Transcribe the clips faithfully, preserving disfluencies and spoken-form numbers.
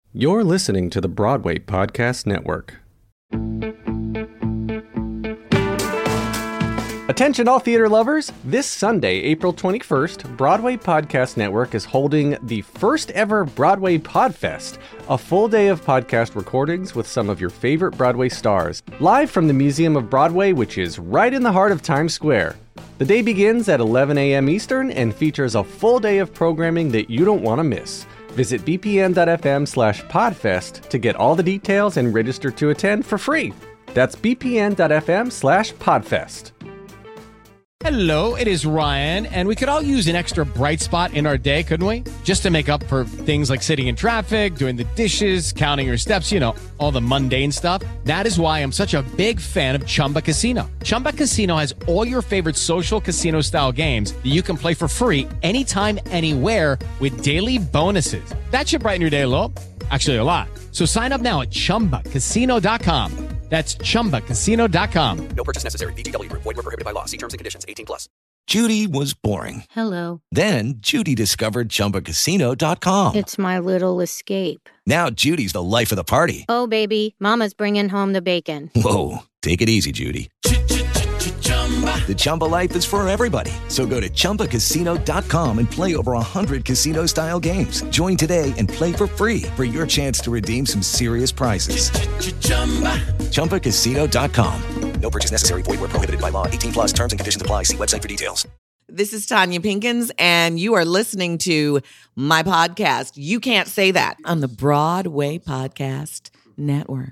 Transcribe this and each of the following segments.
You're listening to the Broadway Podcast Network. Attention all theater lovers! This Sunday, April twenty-first, Broadway Podcast Network is holding the first ever Broadway Podfest, a full day of podcast recordings with some of your favorite Broadway stars, live from the Museum of Broadway, which is right in the heart of Times Square. The day begins at eleven a.m. Eastern and features a full day of programming that you don't want to miss. Visit bpn.fm slash podfest to get all the details and register to attend for free. That's bpn.fm slash podfest. Hello, it is Ryan, and we could all use an extra bright spot in our day, couldn't we? Just to make up for things like sitting in traffic, doing the dishes, counting your steps, you know, all the mundane stuff. That is why I'm such a big fan of Chumba Casino. Chumba Casino has all your favorite social casino-style games that you can play for free anytime, anywhere with daily bonuses. That should brighten your day a little. Actually, a lot. So sign up now at chumba casino dot com. That's chumba casino dot com. No purchase necessary. V G W Group. Void where prohibited by law. See terms and conditions. eighteen plus. Judy was boring. Hello. Then Judy discovered chumba casino dot com. It's my little escape. Now Judy's the life of the party. Oh, baby, mama's bringing home the bacon. Whoa, take it easy, Judy. The Chumba life is for everybody. So go to chumba casino dot com and play over one hundred casino-style games. Join today and play for free for your chance to redeem some serious prizes. chumba casino dot com. No purchase necessary. Void where prohibited by law. eighteen plus terms and conditions apply. See website for details. This is Tanya Pinkins, and you are listening to my podcast, You Can't Say That, on the Broadway Podcast Network.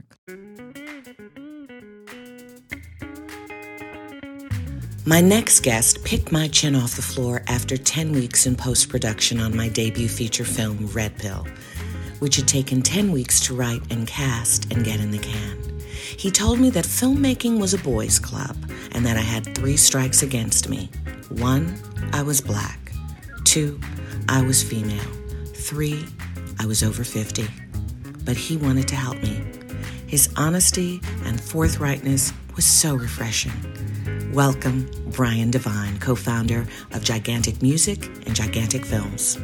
My next guest picked my chin off the floor after ten weeks in post-production on my debut feature film, Red Pill, which had taken ten weeks to write and cast and get in the can. He told me that filmmaking was a boys' club and that I had three strikes against me. One, I was black. Two, I was female. Three, I was over fifty. But he wanted to help me. His honesty and forthrightness was so refreshing. Welcome, Brian Devine, co-founder of Gigantic Music and Gigantic Films.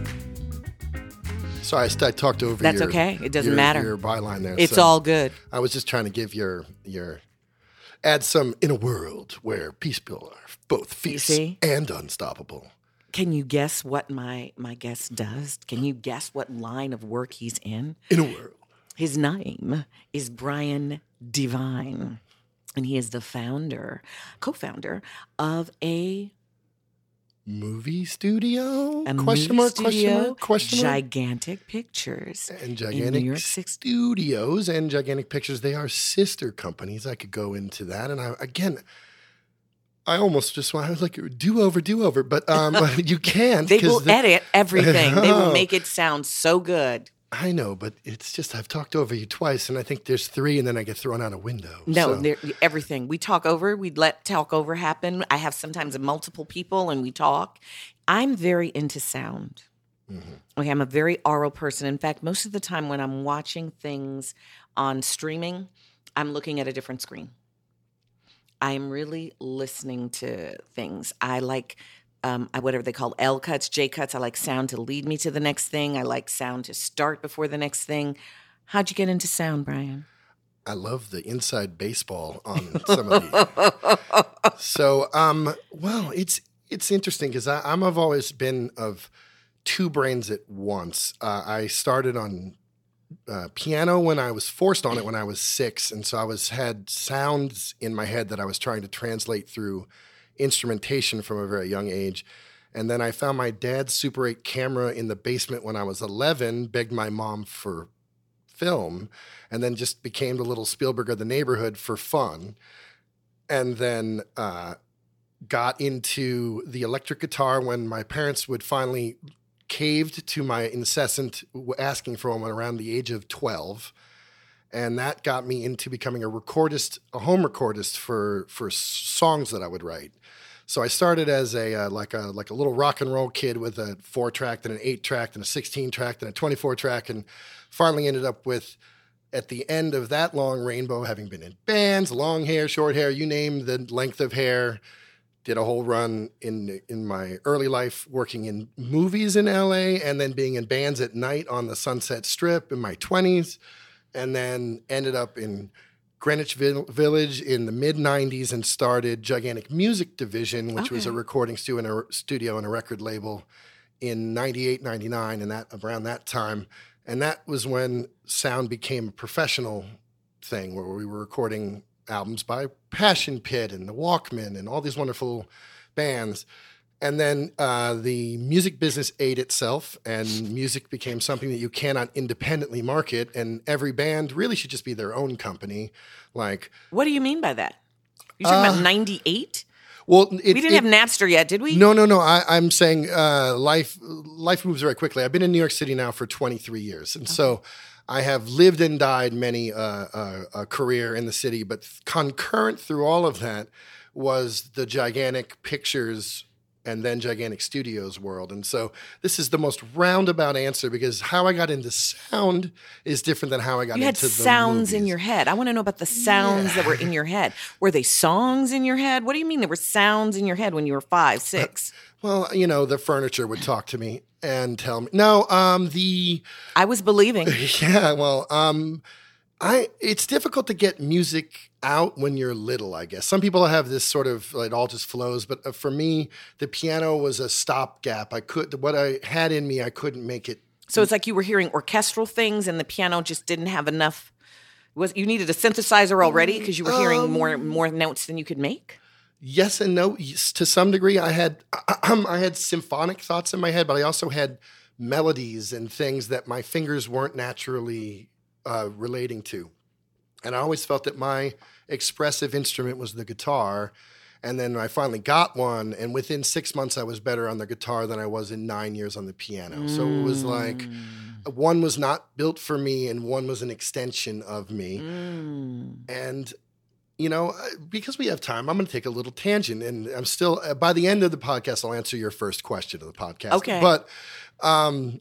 Sorry, I talked over That's your, okay. It doesn't your, matter. your byline there. It's so all good. I was just trying to give your, your add some, in a world where Peace Pill are both fierce and unstoppable. Can you guess what my, my guest does? Can you guess what line of work he's in? In a world. His name is Brian Devine. And he is the founder, co-founder of a movie studio. A question movie mark, studio, question mark, question mark. Gigantic Pictures, and Gigantic in New York City. Studios and Gigantic Pictures. They are sister companies. I could go into that, and I again, I almost just want I was like do over, do over, but um, you can't. They will the, edit everything. They will make it sound so good. I know, but it's just I've talked over you twice, and I think there's three, and then I get thrown out a window. No, so. everything. We talk over. We let talk over happen. I have sometimes multiple people, and we talk. I'm very into sound. Mm-hmm. Okay, I'm a very oral person. In fact, most of the time when I'm watching things on streaming, I'm looking at a different screen. I'm really listening to things. I like... Um, whatever they call L cuts, J cuts. I like sound to lead me to the next thing. I like sound to start before the next thing. How'd you get into sound, Brian? I love the inside baseball on some of these. So, um, well, it's it's interesting because I'm I've always been of two brains at once. Uh, I started on uh, piano when I was forced on it when I was six, and so I was had sounds in my head that I was trying to translate through instrumentation from a very young age. And then I found my dad's Super eight camera in the basement when I was eleven, begged my mom for film, and then just became the little Spielberg of the neighborhood for fun. And then uh, got into the electric guitar when my parents would finally caved to my incessant asking for one around the age of twelve. And that got me into becoming a recordist, a home recordist for for songs that I would write. So I started as a uh, like a like a little rock and roll kid with a four track, then an eight track, then a sixteen track, then a twenty-four track, and finally ended up with, at the end of that long rainbow, having been in bands, long hair, short hair, you name the length of hair, did a whole run in in my early life working in movies in L A and then being in bands at night on the Sunset Strip in my twenties, and then ended up in Greenwich Vill- Village in the mid nineties and started Gigantic Music Division, which okay. was a recording stu- and a studio and a record label in ninety-eight, ninety-nine, and that around that time. And that was when sound became a professional thing, where we were recording albums by Passion Pit and the Walkmen and all these wonderful bands. And then uh, the music business ate itself, and music became something that you cannot independently market, and every band really should just be their own company. Like, what do you mean by that? You're talking uh, about ninety-eight? Well, it, we didn't it, have Napster yet, did we? No, no, no. I, I'm saying uh, life life moves very quickly. I've been in New York City now for twenty-three years, and okay. so I have lived and died many uh, uh, a career in the city. But concurrent through all of that was the Gigantic Pictures and then Gigantic Studios world. And so this is the most roundabout answer, because how I got into sound is different than how I got you into the You had sounds movies. in your head. I want to know about the sounds yeah. that were in your head. Were they songs in your head? What do you mean there were sounds in your head when you were five, six? Well, you know, the furniture would talk to me and tell me. No, um, the... I was believing. Yeah, well, um, I. it's difficult to get music out when you're little, I guess. Some people have this sort of, like, it all just flows. But for me, the piano was a stopgap. I could, what I had in me, I couldn't make it. So it's like you were hearing orchestral things and the piano just didn't have enough. Was you needed a synthesizer already because you were hearing um, more more notes than you could make? Yes and no. Yes, to some degree, I had I had symphonic thoughts in my head, but I also had melodies and things that my fingers weren't naturally uh, relating to. And I always felt that my expressive instrument was the guitar. And then I finally got one, and within six months I was better on the guitar than I was in nine years on the piano. Mm. So it was like one was not built for me and one was an extension of me. Mm. And, you know, because we have time, I'm going to take a little tangent. And I'm still, by the end of the podcast, I'll answer your first question of the podcast. Okay. But, um,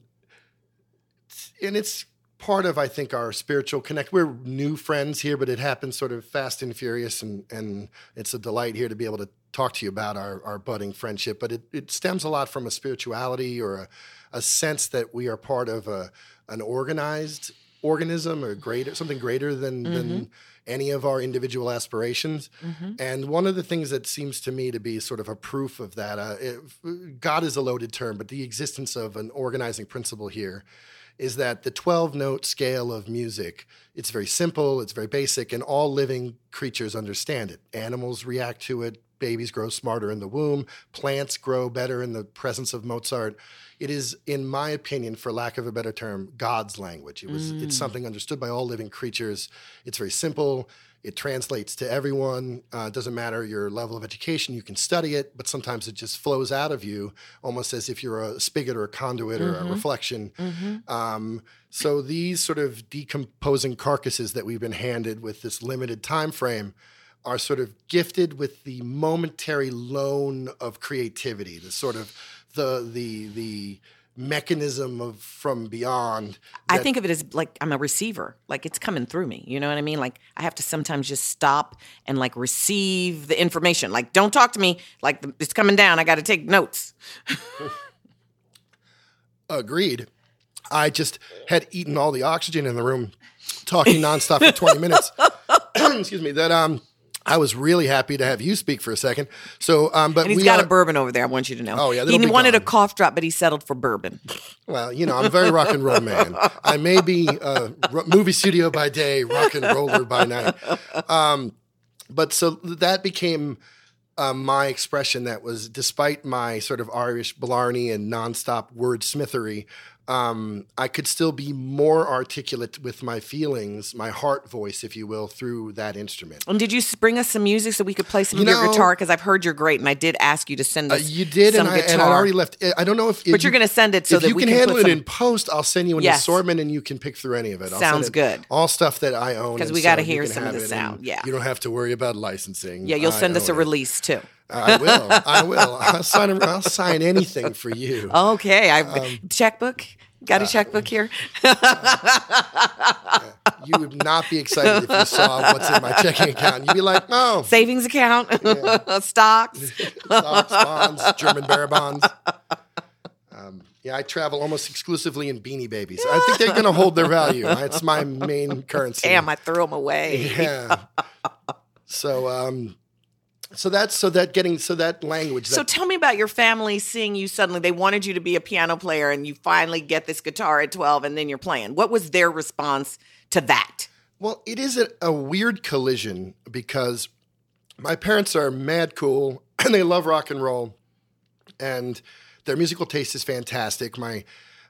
and it's part of, I think, our spiritual connect. We're new friends here, but it happens sort of fast and furious, and, and it's a delight here to be able to talk to you about our, our budding friendship. But it, it stems a lot from a spirituality or a, a sense that we are part of a, an organized organism or greater, something greater than, mm-hmm. than any of our individual aspirations. Mm-hmm. And one of the things that seems to me to be sort of a proof of that, uh, it, God is a loaded term, but the existence of an organizing principle here is that the twelve-note scale of music, it's very simple, it's very basic, and all living creatures understand it. Animals react to it, babies grow smarter in the womb, plants grow better in the presence of Mozart. It is, in my opinion, for lack of a better term, God's language. It was, mm. It's something understood by all living creatures. It's very simple. It translates to everyone. Uh, it doesn't matter your level of education. You can study it, but sometimes it just flows out of you almost as if you're a spigot or a conduit mm-hmm. or a reflection. Mm-hmm. Um, so these sort of decomposing carcasses that we've been handed with this limited time frame are sort of gifted with the momentary loan of creativity, the sort of the the the mechanism of from beyond. I think of it as like I'm a receiver. Like it's coming through me. You know what I mean? Like I have to sometimes just stop and like receive the information. Like don't talk to me. Like it's coming down. I got to take notes. Agreed. I just had eaten all the oxygen in the room, talking nonstop for twenty minutes. Excuse me. That um. I was really happy to have you speak for a second. So, um, but and he's we got are, a bourbon over there. I want you to know. Oh yeah, he wanted gone. a cough drop, but he settled for bourbon. Well, you know, I'm a very rock and roll man. I may be a r- movie studio by day, rock and roller by night. Um, but so that became uh, my expression. That was, despite my sort of Irish Blarney and nonstop wordsmithery, um, I could still be more articulate with my feelings, my heart voice, if you will, through that instrument. And did you bring us some music so we could play some you of know, your guitar? Because I've heard you're great, and I did ask you to send us uh, you did, some and I, guitar. and I already left. I don't know if, if but you, you're going to send it so that we can, can handle put it some... in post. I'll send you an yes. assortment, and you can pick through any of it. I'll Sounds it, good. All stuff that I own, because we so got to hear some of the it, sound. Yeah, you don't have to worry about licensing. Yeah, you'll send I us a it. release too. I will. I will. I'll sign. A, I'll sign anything for you. Okay. I um, checkbook. Got a checkbook here? uh, You would not be excited if you saw what's in my checking account. You'd be like, oh. Savings account, yeah. Stocks. Stocks, bonds, German bear bonds. Um, yeah, I travel almost exclusively in Beanie Babies. I think they're going to hold their value. It's my main currency. Damn, I threw them away. Yeah. So, um, so that's so that getting so that language. That, so tell me about your family seeing you suddenly. They wanted you to be a piano player, and you finally get this guitar at twelve, and then you're playing. What was their response to that? Well, it is a, a weird collision because my parents are mad cool and they love rock and roll, and their musical taste is fantastic. My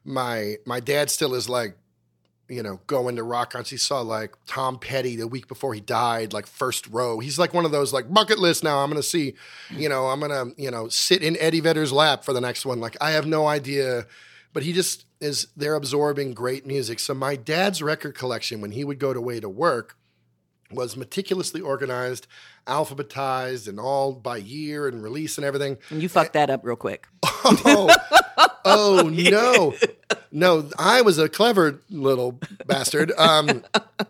my my dad still is like, you know, going to rock concerts. He saw like Tom Petty the week before he died, like first row. He's like one of those like bucket list now. I'm going to see, you know, I'm going to, you know, sit in Eddie Vedder's lap for the next one. Like I have no idea, but he just is, they're absorbing great music. So my dad's record collection, when he would go away to work, was meticulously organized, alphabetized, and all by year and release and everything. And you fucked that up real quick. Oh, oh no. No, I was a clever little bastard. Um,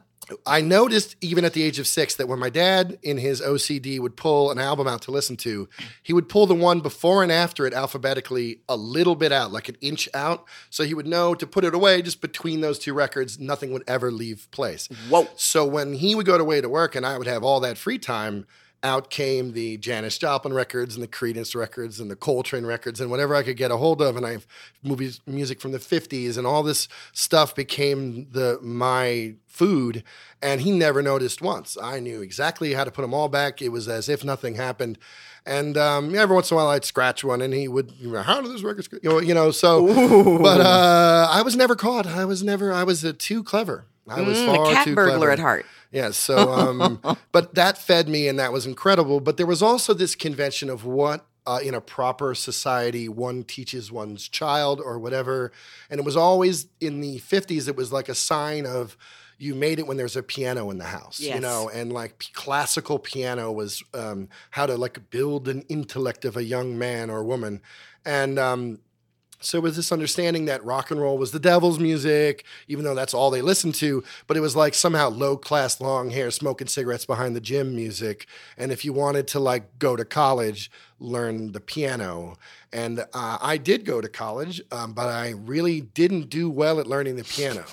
I noticed even at the age of six that when my dad in his O C D would pull an album out to listen to, he would pull the one before and after it alphabetically a little bit out, like an inch out. So he would know to put it away just between those two records, nothing would ever leave place. Whoa. So when he would go away to work and I would have all that free time, out came the Janis Joplin records and the Creedence records and the Coltrane records and whatever I could get a hold of. And I have movies, music from the fifties, and all this stuff became the my food. And he never noticed once. I knew exactly how to put them all back. It was as if nothing happened. And um, every once in a while I'd scratch one and he would, how did this record, you know, you know so, Ooh. But uh, I was never caught. I was never, I was uh, too clever. I was mm, far a cat too burglar clever. at heart. Yeah, so, um, but that fed me and that was incredible. But there was also this convention of what uh, in a proper society one teaches one's child or whatever. And it was always in the fifties, it was like a sign of you made it when there's a piano in the house, yes. you know, and like p- classical piano was um, how to like build an intellect of a young man or woman. And, um, So it was this understanding that rock and roll was the devil's music, even though that's all they listened to, but it was like somehow low-class, long hair, smoking cigarettes behind the gym music. And if you wanted to like go to college, learn the piano. And uh, I did go to college, um, but I really didn't do well at learning the piano.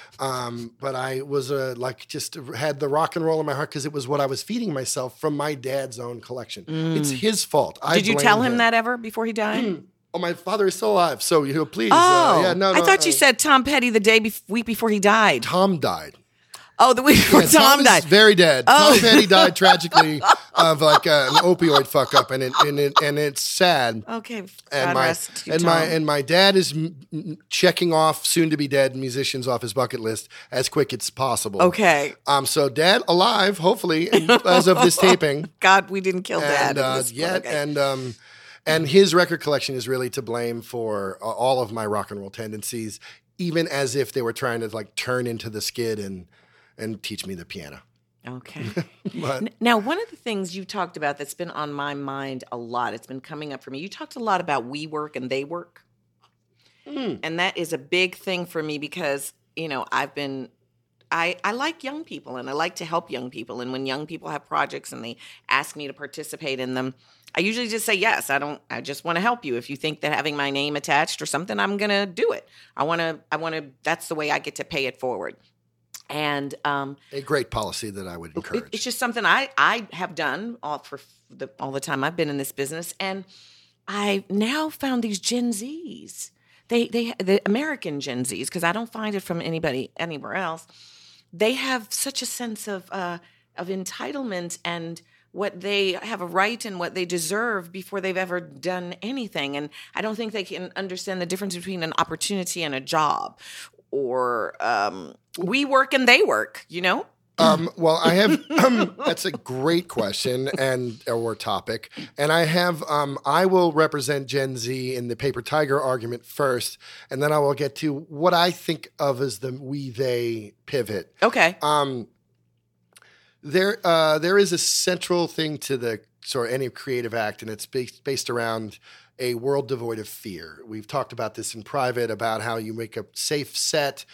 Um, but I was uh, like just had the rock and roll in my heart because it was what I was feeding myself from my dad's own collection. Mm. It's his fault. I did you tell him, him that ever before he died? Oh, my father is still alive, so you know, please. Oh, uh, yeah, no, no, I thought uh, you said Tom Petty the day be- week before he died. Tom died. Oh, the week before yeah, Tom, Tom died. Is very dead. Oh. Tom Petty died tragically of like uh, an opioid fuck up, and it and it and it's sad. Okay, God and my rest you, and Tom. my and my dad is m- m- checking off soon to be dead musicians off his bucket list as quick as possible. Okay. Um. So dad alive, hopefully, as of this taping. God, we didn't kill Dad. And uh, this yet, okay. and um. And his record collection is really to blame for uh, all of my rock and roll tendencies, even as if they were trying to like turn into the skid and and teach me the piano. Okay. But, now, one of the things you talked about that's been on my mind a lot, it's been coming up for me. You talked a lot about we work and they work. Mm. And that is a big thing for me because, you know, I've been I, I like young people and I like to help young people. And when young people have projects and they ask me to participate in them, I usually just say yes. I don't. I just want to help you. If you think that having my name attached or something, I'm gonna do it. I want to. I want to. That's the way I get to pay it forward. And um, a great policy that I would encourage. It, it's just something I I have done all for the all the time I've been in this business, and I now found these Gen Zs. They they the American Gen Zs because I don't find it from anybody anywhere else. They have such a sense of uh, of entitlement and what they have a right and what they deserve before they've ever done anything. And I don't think they can understand the difference between an opportunity and a job or um, we work and they work, you know? Um, well, I have, um, that's a great question and or topic. And I have, um, I will represent Gen Z in the paper tiger argument first, and then I will get to what I think of as the we, they pivot. Okay. Um, there, uh, there is a central thing to the sort of any creative act, and it's based, based around a world devoid of fear. We've talked about this in private, about how you make a safe set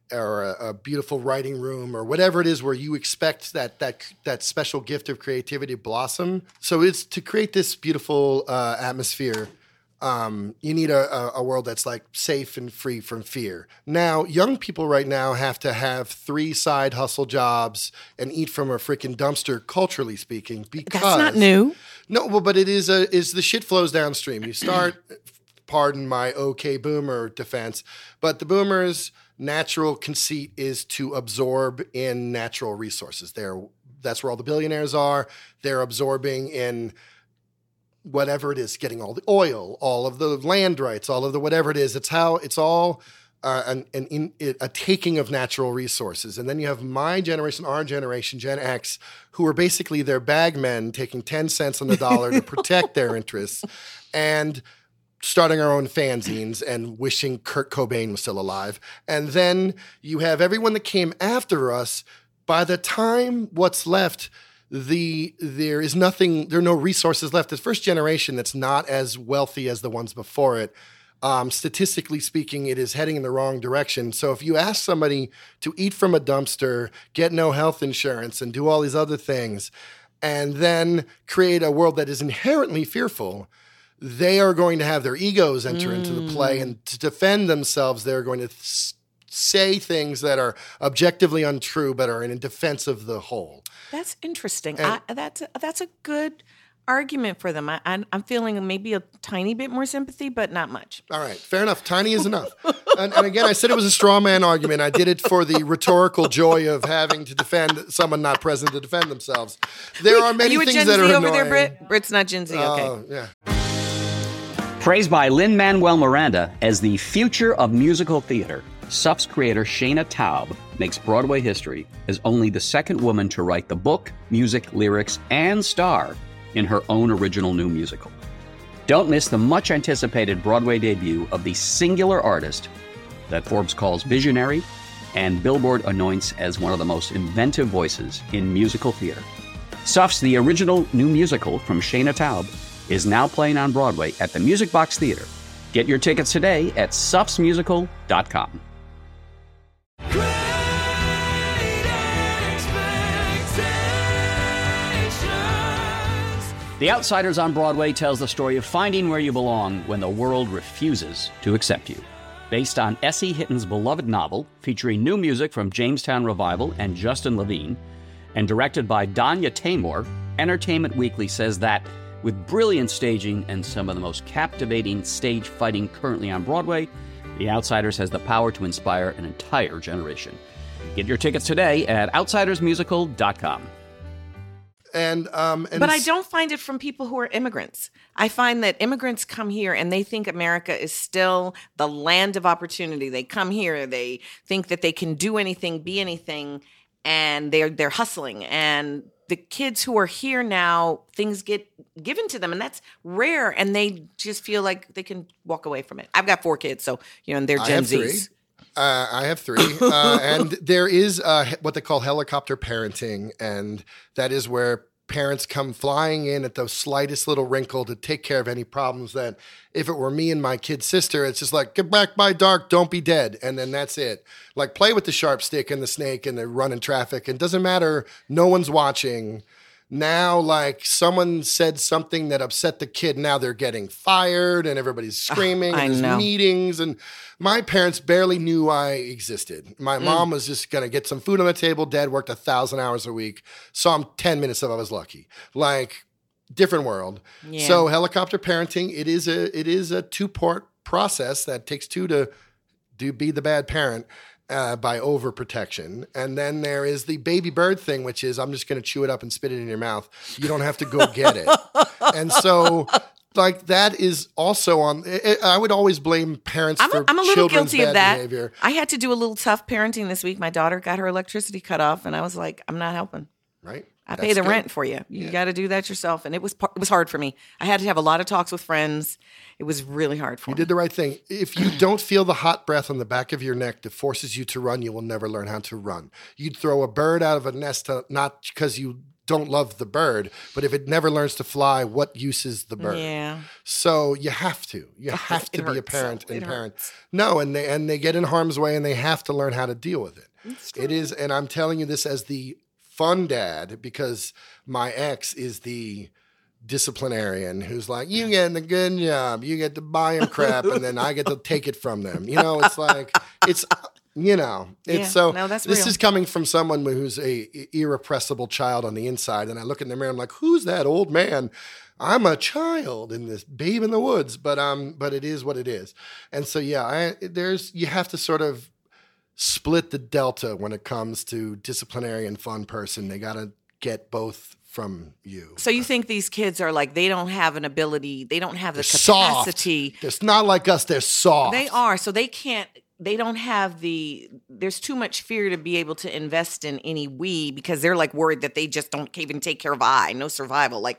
or a, a beautiful writing room or whatever it is where you expect that that that special gift of creativity to blossom. So it's to create this beautiful uh, atmosphere. Um, you need a, a, a world that's like safe and free from fear. Now, young people right now have to have three side hustle jobs and eat from a freaking dumpster, culturally speaking. Because that's not new. No, well, but it is a is the shit flows downstream. You start. Pardon my okay boomer defense, but the boomers' natural conceit is to absorb in natural resources. They're, that's where all the billionaires are. They're absorbing in whatever it is, getting all the oil, all of the land rights, all of the whatever it is. It's how it's all uh, an, an in, a taking of natural resources. And then you have my generation, our generation, Gen X, who are basically their bag men taking ten cents on the dollar to protect their interests. And starting our own fanzines and wishing Kurt Cobain was still alive. And then you have everyone that came after us. By the time what's left, the there is nothing, there are no resources left. The first generation that's not as wealthy as the ones before it, um, statistically speaking, it is heading in the wrong direction. So if you ask somebody to eat from a dumpster, get no health insurance, and do all these other things, and then create a world that is inherently fearful, they are going to have their egos enter mm. into the play, and to defend themselves, they're going to th- say things that are objectively untrue, but are in defense of the whole. That's interesting. And, I, that's a, that's a good argument for them. I, I'm feeling maybe a tiny bit more sympathy, but not much. All right, fair enough. Tiny is enough. and, and again, I said it was a straw man argument. I did it for the rhetorical joy of having to defend someone not present to defend themselves. There are many are you things a Gen that Z are over annoying. there, Britt? Britt's not Gen Z. Okay. Uh, yeah. Praised by Lin-Manuel Miranda as the future of musical theater, S U F's creator Shayna Taub makes Broadway history as only the second woman to write the book, music, lyrics, and star in her own original new musical. Don't miss the much-anticipated Broadway debut of the singular artist that Forbes calls visionary and Billboard anoints as one of the most inventive voices in musical theater. S U F's The Original New Musical from Shayna Taub is now playing on Broadway at the Music Box Theater. Get your tickets today at sufs musical dot com. The Outsiders on Broadway tells the story of finding where you belong when the world refuses to accept you. Based on S E. Hitton's beloved novel, featuring new music from Jamestown Revival and Justin Levine, and directed by Danya Taymor, Entertainment Weekly says that with brilliant staging and some of the most captivating stage fighting currently on Broadway, The Outsiders has the power to inspire an entire generation. Get your tickets today at outsiders musical dot com. And, um, and but I don't find it from people who are immigrants. I find that immigrants come here and they think America is still the land of opportunity. They come here, they think that they can do anything, be anything, and they're they're hustling. And the kids who are here now, things get given to them, and that's rare. And they just feel like they can walk away from it. I've got four kids, so you know, and they're Gen Zs. Uh, I have three, uh, and there is uh, what they call helicopter parenting, and that is where parents come flying in at the slightest little wrinkle to take care of any problems that if it were me and my kid sister, it's just like, get back by dark, don't be dead. And then that's it. Like play with the sharp stick and the snake and the run in traffic. It doesn't matter. No one's watching. Now, like someone said something that upset the kid. Now they're getting fired and everybody's screaming. Oh, and there's know. meetings. And my parents barely knew I existed. My Mm. mom was just going to get some food on the table. Dad worked a thousand hours a week. Saw him ten minutes if I was lucky. Like different world. Yeah. So helicopter parenting, it is a it is a two-part process that takes two to do be the bad parent. Uh, by overprotection. And then there is the baby bird thing, which is I'm just going to chew it up and spit it in your mouth. You don't have to go get it. And so like that is also on, it, I would always blame parents I'm a, for I'm a little children's guilty bad of that. behavior. I had to do a little tough parenting this week. My daughter got her electricity cut off, and I was like, I'm not helping. Right? I That's pay the good. rent for you. You Yeah. got to do that yourself. And it was par- it was hard for me. I had to have a lot of talks with friends. It was really hard for You me. did the right thing. If you don't feel the hot breath on the back of your neck that forces you to run, you will never learn how to run. You'd throw a bird out of a nest, to, not because you don't love the bird, but if it never learns to fly, what use is the bird? Yeah. So you have to. You have to It be a hurts. parent and It parent. hurts. No, and they and they get in harm's way and they have to learn how to deal with it. It's It is, and I'm telling you this as the fun dad because my ex is the disciplinarian who's like, you get the good job, you get to buy them crap, and then I get to take it from them. You know, it's like it's. You know, it's Yeah, so no, that's this real. is coming from someone who's a irrepressible child on the inside. And I look in the mirror, I'm like, who's that old man? I'm a child in this babe in the woods, but um, but it is what it is. And so, yeah, I, there's, you have to sort of split the delta when it comes to disciplinary and fun person. They got to get both from you. So you think these kids are like, they don't have an ability, they don't have the They're soft. capacity. It's not like us. They're soft. They are. So they can't, they don't have the, there's too much fear to be able to invest in any we because they're like worried that they just don't even take care of I, no survival. Like,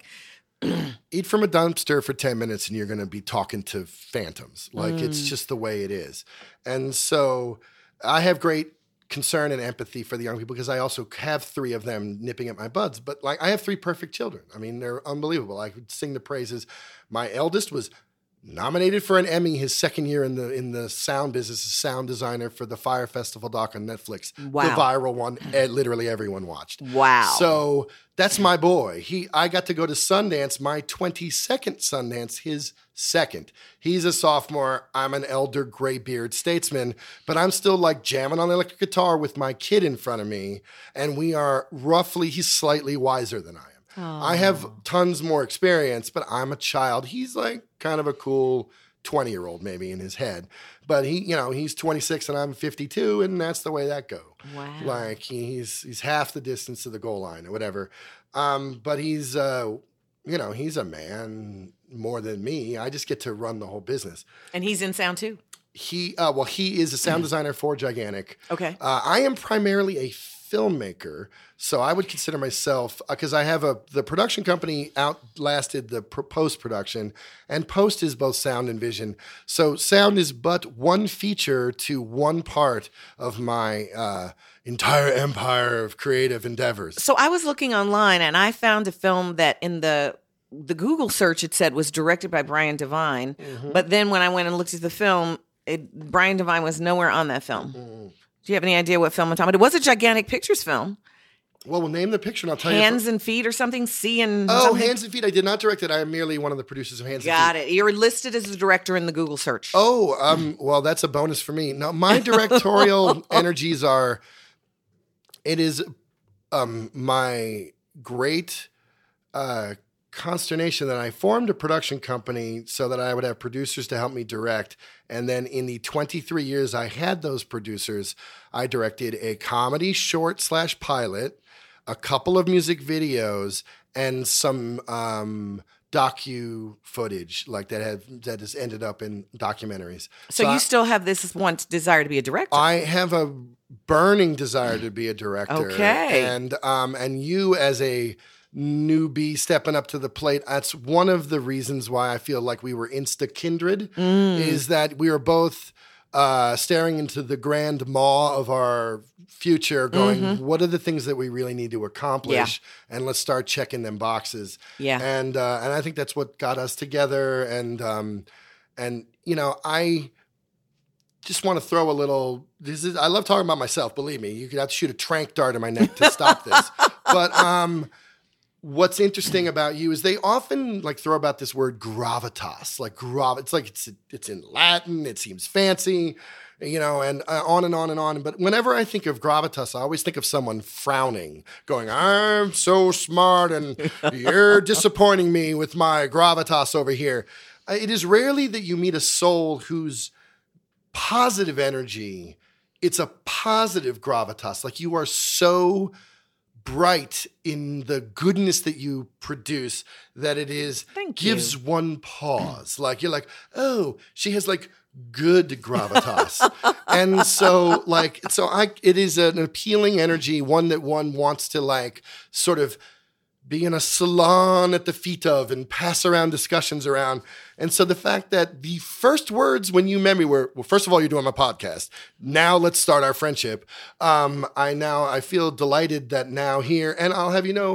eat from a dumpster for ten minutes and you're going to be talking to phantoms. Like it's just the way it is. And so I have great concern and empathy for the young people because I also have three of them nipping at my buds. But like I have three perfect children. I mean, they're unbelievable. I could sing the praises. My eldest was nominated for an Emmy his second year in the in the sound business as sound designer for the Fire Festival doc on Netflix. Wow. The viral one, eh, literally everyone watched. wow. So that's my boy. He, I got to go to Sundance, my twenty-second Sundance, his second. He's a sophomore. I'm an elder graybeard statesman, but I'm still like jamming on the electric guitar with my kid in front of me. And we are roughly, he's slightly wiser than I am. I have tons more experience, but I'm a child. He's like kind of a cool twenty year old maybe in his head, but he, you know, he's twenty-six and I'm fifty-two and that's the way that go. Wow. Like he's, he's half the distance to the goal line or whatever. Um, but he's, uh, you know, he's a man more than me. I just get to run the whole business. And he's in sound too. He, uh, well, he is a sound designer for Gigantic. Okay. Uh, I am primarily a filmmaker, so I would consider myself because I have a the production company outlasted the pr- post production, and post is both sound and vision. So sound is but one feature to one part of my uh, entire empire of creative endeavors. So I was looking online and I found a film that in the the Google search it said was directed by Brian Devine, Mm-hmm. but then when I went and looked at the film, it, Brian Devine was nowhere on that film. Mm-hmm. Do you have any idea what film I'm talking about? It was a Gigantic Pictures film. Well, we'll name the picture and I'll tell you. Hands and Feet or something. See and Oh, something. Hands and Feet. I did not direct it. I am merely one of the producers of Hands Got and Feet. it. You're listed as the director in the Google search. Oh, um, well, that's a bonus for me. No, my directorial energies are, it is um, my great uh, consternation that I formed a production company so that I would have producers to help me direct. And then in the twenty-three years I had those producers, I directed a comedy short slash pilot, a couple of music videos, and some um, docu footage like that have that has ended up in documentaries. so you I, still have this one desire to be a director. I have a burning desire to be a director. Okay. And um and you as a newbie stepping up to the plate, that's one of the reasons why I feel like we were insta kindred is that we were both uh, staring into the grand maw of our future going, what are the things that we really need to accomplish? And let's start checking them boxes. Yeah. And, uh, and I think that's what got us together. And, um, and, you know, I just want to throw a little, this is, I love talking about myself. Believe me, you could have to shoot a trank dart in my neck to stop this. But, um, what's interesting about you is they often like throw about this word gravitas, like grav. It's like it's it's in Latin. It seems fancy, you know, and uh, on and on and on. But whenever I think of gravitas, I always think of someone frowning, going, "I'm so smart, and you're disappointing me with my gravitas over here." Uh, it is rarely that you meet a soul whose positive energy. It's a positive gravitas. Like you are so bright in the goodness that you produce that it is Thank gives you. one pause. Like you're like, oh, she has like good gravitas. And so like so I it is an appealing energy, one that one wants to like sort of be in a salon at the feet of and pass around discussions around. And so the fact that the first words when you met me were, well, first of all, you're doing my podcast. Now let's start our friendship. Um, I now, I feel delighted that now here, and I'll have you know,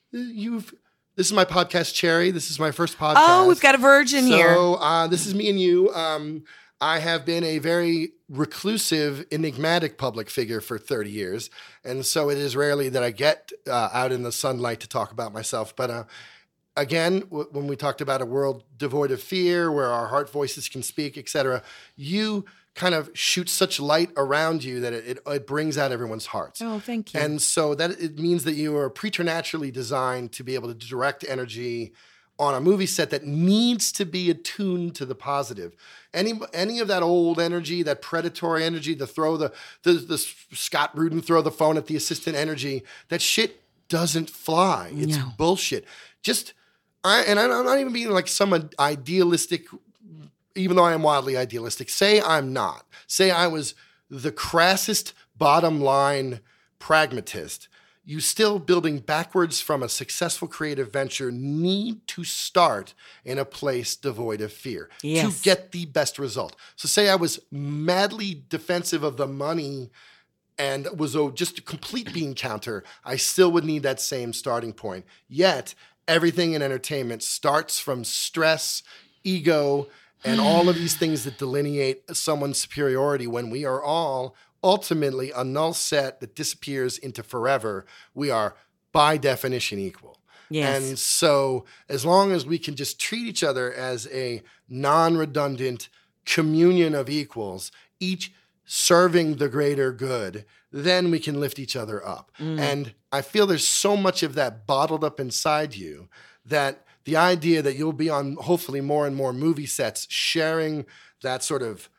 you've. This is my podcast, Cherry. This is my first podcast. Oh, we've got a virgin so, here. So uh, this is me and you. Um, I have been a very reclusive, enigmatic public figure for thirty years. And so it is rarely that I get uh, out in the sunlight to talk about myself. But uh, again, w- when we talked about a world devoid of fear, where our heart voices can speak, et cetera, you kind of shoot such light around you that it, it, it brings out everyone's hearts. Oh, thank you. And so that it means that you are preternaturally designed to be able to direct energy on a movie set that needs to be attuned to the positive. Any any of that old energy, that predatory energy, the throw the, the the Scott Rudin throw the phone at the assistant energy, that shit doesn't fly. It's No. bullshit. Just I and I'm not even being like some idealistic, even though I am wildly idealistic. Say I'm not. Say I was the crassest bottom line pragmatist. You still building backwards from a successful creative venture need to start in a place devoid of fear Yes. to get the best result. So say I was madly defensive of the money and was a, just a complete bean counter, I still would need that same starting point. Yet everything in entertainment starts from stress, ego, and all of these things that delineate someone's superiority when we are all ultimately a null set that disappears into forever. We are by definition equal. Yes. And so as long as we can just treat each other as a non-redundant communion of equals, each serving the greater good, then we can lift each other up. Mm. And I feel there's so much of that bottled up inside you that the idea that you'll be on hopefully more and more movie sets sharing that sort of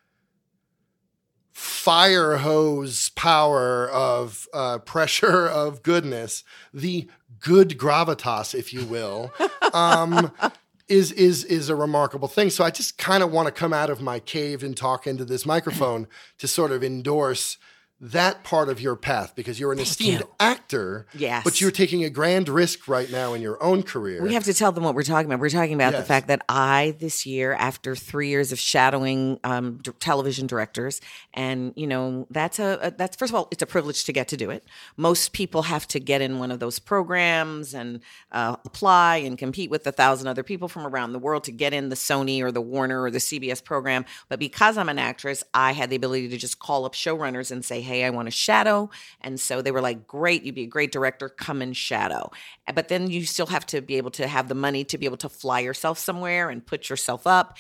fire hose power of uh, pressure of goodness, the good gravitas, if you will, um, is is is a remarkable thing. So I just kind of want to come out of my cave and talk into this microphone to sort of endorse that part of your path, because you're an esteemed you. actor, Yes. but you're taking a grand risk right now in your own career. We have to tell them what we're talking about. We're talking about Yes. the fact that I, this year, after three years of shadowing um, d- television directors, and you know, that's a, a that's first of all, it's a privilege to get to do it. Most people have to get in one of those programs and uh, apply and compete with a thousand other people from around the world to get in the Sony or the Warner or the C B S program. But because I'm an actress, I had the ability to just call up showrunners and say, hey, I want to shadow. And so they were like, great, you'd be a great director, come and shadow. But then you still have to be able to have the money to be able to fly yourself somewhere and put yourself up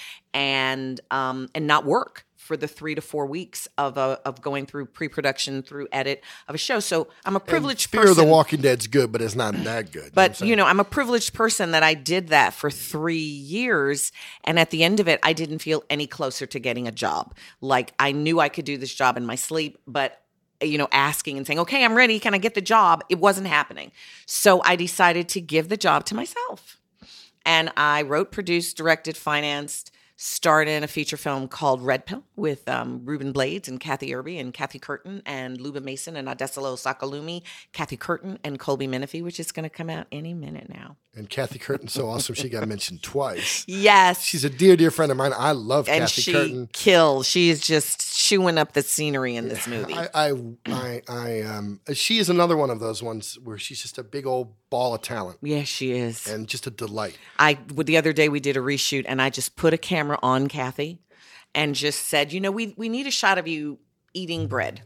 and um, and not work for the three to four weeks of a, of going through pre-production, through edit of a show. So I'm a privileged Fear person. of the Walking Dead's good, but it's not that good. But, you know, I'm a privileged person that I did that for three years. And at the end of it, I didn't feel any closer to getting a job. Like, I knew I could do this job in my sleep, but you know, asking and saying, okay, I'm ready. Can I get the job? It wasn't happening. So I decided to give the job to myself. And I wrote, produced, directed, financed, starred in a feature film called Red Pill with um, Ruben Blades and Kathy Irby and Kathy Curtin and Luba Mason and Adesalo Sakalumi, Kathy Curtin and Colby Menifee, which is going to come out any minute now. And Kathy Curtin's so awesome, she got mentioned twice. Yes. She's a dear, dear friend of mine. I love and Kathy she Curtin. kills. She is just chewing up the scenery in this movie. I, I, I, I, um, she is another one of those ones where she's just a big old ball of talent. Yes, she is. And just a delight. I the other day we did a reshoot, and I just put a camera on Kathy, and just said, you know, we we need a shot of you eating bread.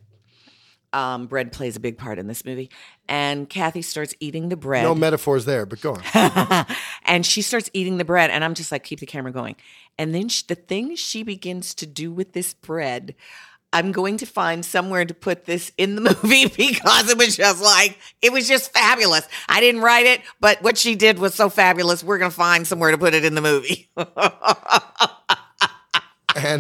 Um, bread plays a big part in this movie, and Kathy starts eating the bread. No metaphors there, but go on. And she starts eating the bread, and I'm just like, keep the camera going. And then she, the thing she begins to do with this bread, I'm going to find somewhere to put this in the movie because it was just like, it was just fabulous. I didn't write it, but what she did was so fabulous. We're going to find somewhere to put it in the movie. And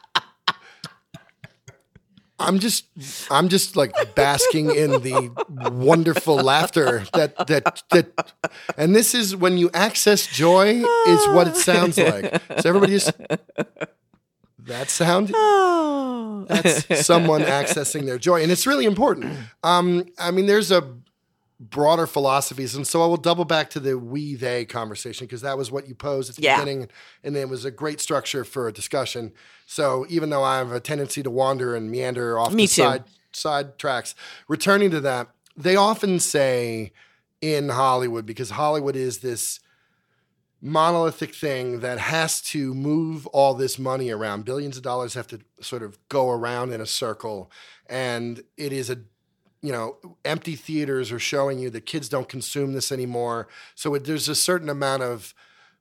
I'm just, I'm just like basking in the wonderful laughter that, that, that, and this is when you access joy is what it sounds like. So everybody just, that sound, Oh. that's someone accessing their joy. And it's really important. Um, I mean, there's a broader philosophies. And so I will double back to the we, they conversation, because that was what you posed at the Yeah. beginning. And it was a great structure for a discussion. So even though I have a tendency to wander and meander off Me the too. side, side tracks, returning to that, they often say in Hollywood, because Hollywood is this monolithic thing that has to move all this money around. Billions of dollars have to sort of go around in a circle. And it is a, you know, empty theaters are showing you that kids don't consume this anymore. So it, there's a certain amount of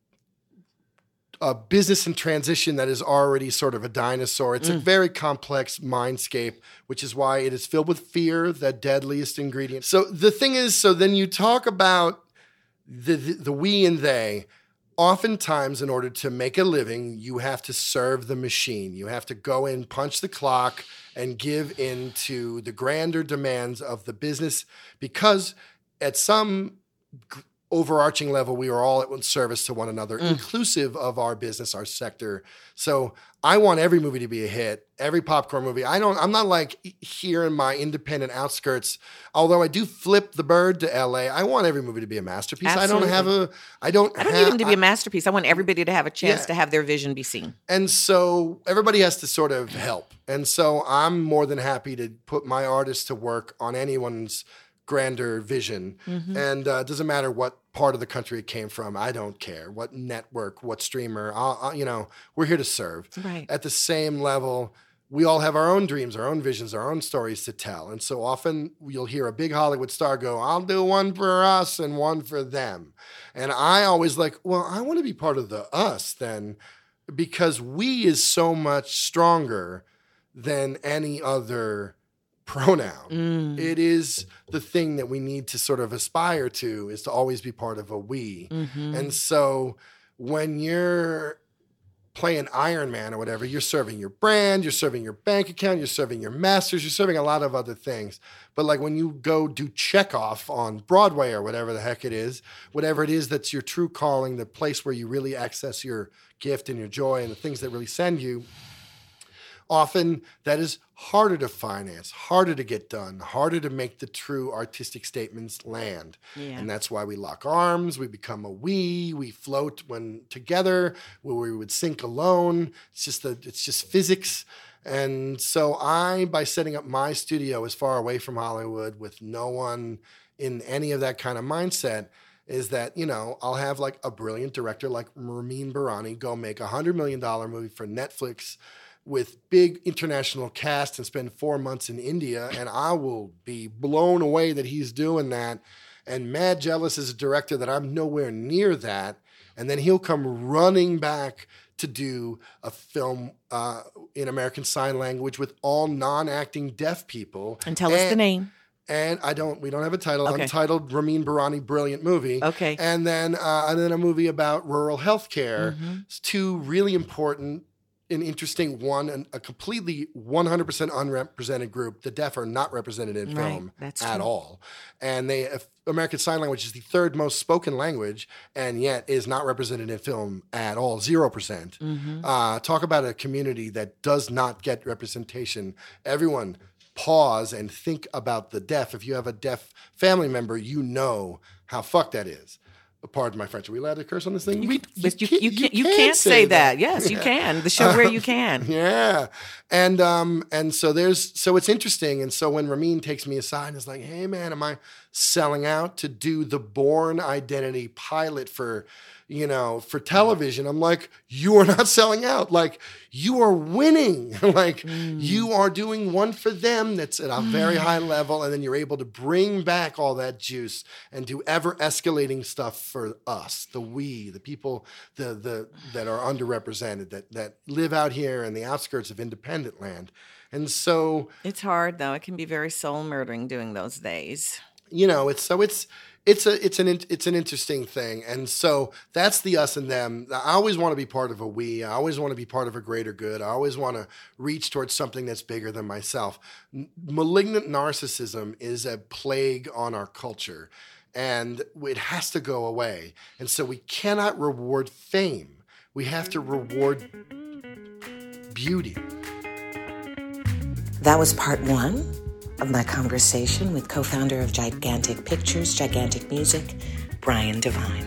a business in transition that is already sort of a dinosaur. It's mm. a very complex mindscape, which is why it is filled with fear, the deadliest ingredient. So the thing is, so then you talk about the, the, the we and they. Oftentimes, in order to make a living, you have to serve the machine. You have to go in, punch the clock, and give in to the grander demands of the business, because at some g- overarching level, we are all at service to one another, mm. inclusive of our business, our sector. So I want every movie to be a hit, every popcorn movie. I don't, I'm not like here in my independent outskirts, although I do flip the bird to L A. I want every movie to be a masterpiece. Absolutely. I don't have a, I don't I don't have, need them to be a masterpiece. I want everybody to have a chance Yeah. to have their vision be seen. And so everybody has to sort of help. And so I'm more than happy to put my artists to work on anyone's grander vision. Mm-hmm. And uh, it doesn't matter what part of the country it came from. I don't care what network, what streamer. I'll, I'll, you know, we're here to serve. Right. At the same level, we all have our own dreams, our own visions, our own stories to tell. And so often you'll hear a big Hollywood star go, I'll do one for us and one for them. And I always like, well, I want to be part of the us then, because we is so much stronger than any other pronoun. Mm. It is the thing that we need to sort of aspire to, is to always be part of a we. Mm-hmm. And so when you're playing Iron Man or whatever, you're serving your brand, you're serving your bank account, you're serving your masters, you're serving a lot of other things. But like when you go do Chekhov on Broadway or whatever the heck it is, whatever it is that's your true calling, the place where you really access your gift and your joy and the things that really send you, often that is harder to finance, harder to get done, harder to make the true artistic statements land. Yeah. And that's why we lock arms, we become a we, we float when together, where we would sink alone. It's just a, it's just physics. And so I, by setting up my studio as far away from Hollywood with no one in any of that kind of mindset, is that, you know, I'll have like a brilliant director like Ramin Barani go make a one hundred million dollars movie for Netflix with big international cast and spend four months in India, and I will be blown away that he's doing that and mad jealous as a director that I'm nowhere near that. And then he'll come running back to do a film uh, in American Sign Language with all non-acting deaf people. And tell and, us the name. And I don't, we don't have a title. Okay. Untitled Ramin Barani Brilliant Movie. Okay. And then, uh, and then a movie about rural healthcare. Mm-hmm. It's two really important, an interesting one, and a completely one hundred percent unrepresented group. The deaf are not represented in Right, film that's at true. all. And they, if American Sign Language is the third most spoken language, and yet is not represented in film at all, zero percent. Mm-hmm. Uh, talk about a community that does not get representation. Everyone pause and think about the deaf. If you have a deaf family member, you know how fucked that is. Pardon my French. Are we allowed to curse on this thing? You, we, can, you, you, you, can, you can't say that. that. Yes, you Yeah. can. The show where you can. Yeah. And um, and so there's so it's interesting. And so when Ramin takes me aside and is like, hey man, am I selling out to do the Bourne Identity pilot for, you know, for television? I'm like, you are not selling out. Like, you are winning. Like, Mm. you are doing one for them that's at a very high level, and then you're able to bring back all that juice and do ever escalating stuff for us, the we, the people, the the that are underrepresented, that that live out here in the outskirts of independent land. And so, It's hard, though. It can be very soul-murdering doing those days. you know, it's so it's it's a it's an it's an interesting thing. And so that's the us and them. I always want to be part of a we. I always want to be part of a greater good. I always want to reach towards something that's bigger than myself. N- Malignant narcissism is a plague on our culture, and it has to go away. And so we cannot reward fame. We have to reward beauty. That was part one of my conversation with co-founder of Gigantic Pictures, Gigantic Music, Brian Devine.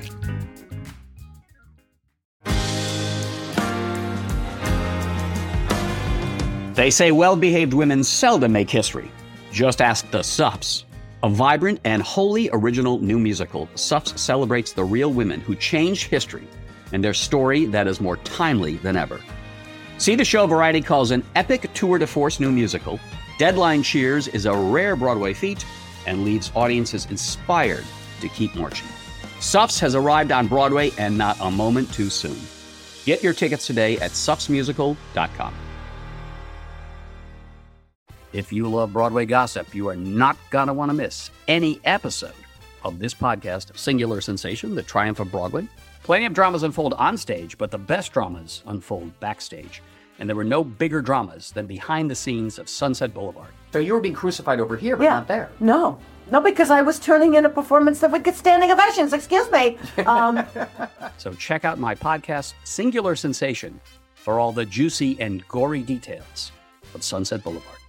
They say well-behaved women seldom make history. Just ask the Sups. A vibrant and wholly original new musical, Suffs celebrates the real women who changed history and their story that is more timely than ever. See the show Variety calls an epic tour de force new musical. Deadline cheers is a rare Broadway feat and leaves audiences inspired to keep marching. Suffs has arrived on Broadway and not a moment too soon. Get your tickets today at suffs musical dot com. If you love Broadway gossip, you are not going to want to miss any episode of this podcast, Singular Sensation, The Triumph of Broadway. Plenty of dramas unfold on stage, but the best dramas unfold backstage. And there were no bigger dramas than behind the scenes of Sunset Boulevard. So you were being crucified over here, but yeah. not there. No. No, because I was turning in a performance that would get standing ovations. Excuse me. Um, so check out my podcast, Singular Sensation, for all the juicy and gory details of Sunset Boulevard.